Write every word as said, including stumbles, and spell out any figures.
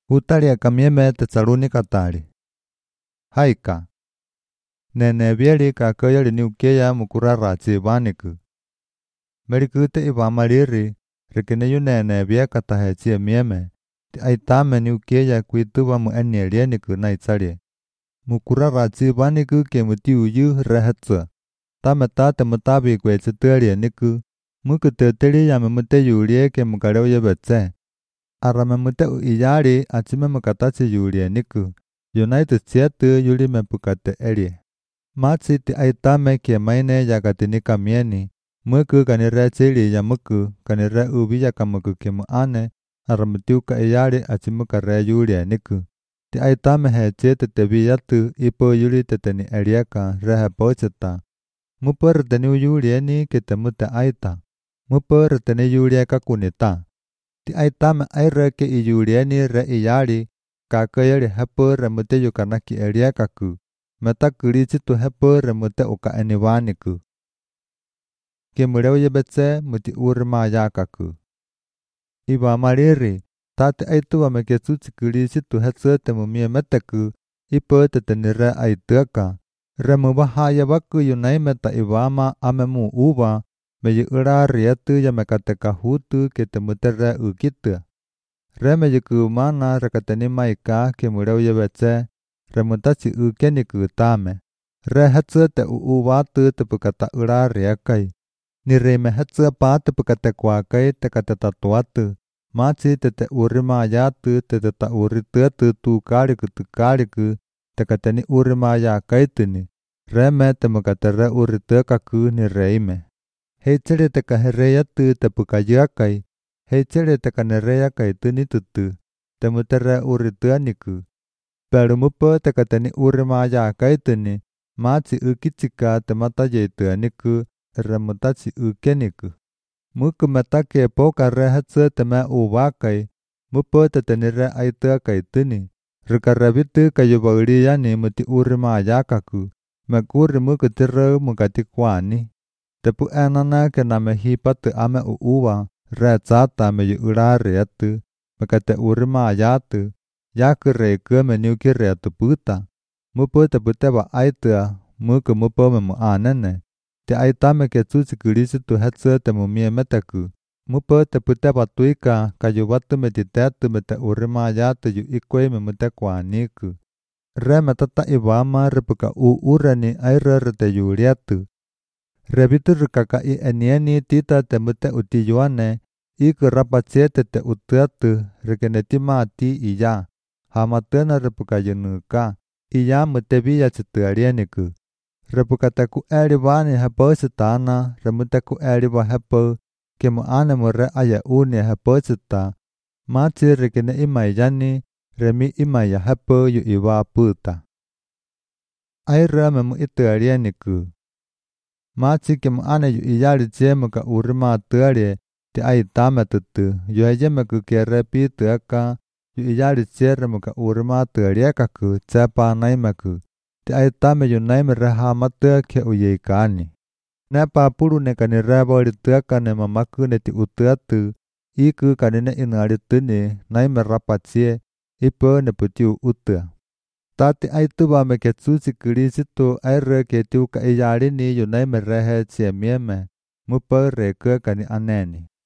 Utalia kamieme Tesalonika tali. Haika. Nene bieli ka koyali ni ukeya mukurara chibaniku. Merikute iba maliri, rekene yu nene bia katahe chie mieme. Ti aitame ni ukeya kuituba mu enielieniku na itsalie. Mukurara chibaniku ke muti uyu rehetsa. Tame tate mutabi kwe chitelieniku. Muku teteli yame mute yulie ke mukareo yebetse. Arame mute iyari achime mukatachi yulieniku. United siete yuli mepukate elie. Machi ti aitame ke maine yakatini kamieni. Muku kanire chili ya muku kanire ubi yakamuku ke muane. Aramutiuka iyari achimukare yulieniku. Ti aitame he chete tebiyatu ipo yuli teteni elieka rehe pocheta. Mupur teni yulieni ke temute aita. Mupur teni yulieka kunita. Ti aitame aire ke iyulieni re iyari. Kakayari hepo remute yukanaki eliekaku. Meta kurichitu hepo remute uka enivaniku. Kimureo yebetse muti urma yakaku. Iba mariri. Tate aitua mekesuchi kurichitu hetsote mumie meteku. Ipo tetenire aituaka. Remubaha yabaku yunaimeta ibama amemu uba. Meyu ura rietu ya mekateka hutu ke temutere ukitu. Reme yuku mana rekateni maika ke mureo yebetse. Remutachi ukeniku tame. Re hetsu te uubatu te pukata ura riekai. Ni reme hetsu pa te pukate kwakai te kate tatuatu. Machi te te urima yatu te te ta urituatu tu kariku tu kariku. Te kateni urima yakaituni. Reme te mukate re urituakaku ni reime. Heichiri te kahereyatu te pukayakai. Heichiri te kanereyakai tuni tutu. Te mutere urituaniku. Pero mupo te kateni urima yakaituni. Machi ukichika te matayituaniku. Remutachi ukeniku. Muku metake poka rehetsu te me uwakai. Mupo te tenire aituakai tuni. Rikarabitu kayubauriyani muti urima yakaku. Mekuri muku tiro mukati kwani. Tepu enana ke name hipatu ame uuwa. Re tsata me yu urari atu. Mekate urima yatu. Yaku reiku me niuki reatu puta. Mupo te puteba aitua. Muku mupo me muanene. Te aitame ke tsuchi kurisitu hetsu te mumie meteku. Mupo te puteba tuika. Kayubatu me titetu me te urima yatu yu ikwe me mute kwaniku. Re metata ibama ripuka uurani aire rite yuliatu. Rebitu rikaka i enieni tita te mute utiyuane. Iku rapachete te utuatu. Rikeneti mati iya. Hamatena ripuka yunuka. Iya mutebiya chituarieniku. Repuka teku elibani hepo sitana. Remuteku eliba hepo. Kemu ane mure aya uni hepo sita. Machi rikene imayani. Remi imaya hepo yu iwa puta. Aira memu ituarieniku. Machi kemu ane yu iyari chemuka urima tuarie. Ti aitame tutu. Yu hejemeku kere pituaka. Yu iyari chere muka urima tuariekaku. Chepa naimeku. Ti aitame yu naime reha matuake uyeikani. Nepa puru nekani rebori tuakane mamaku neti utuatu. Iku kanine inarituni. Naime rapachie. Ipo neputiu utua. Tati aituba meketsuchi kurisitu aire ketiuka iyarini yu naime rehe chie mieme. Mupo reku kani aneni.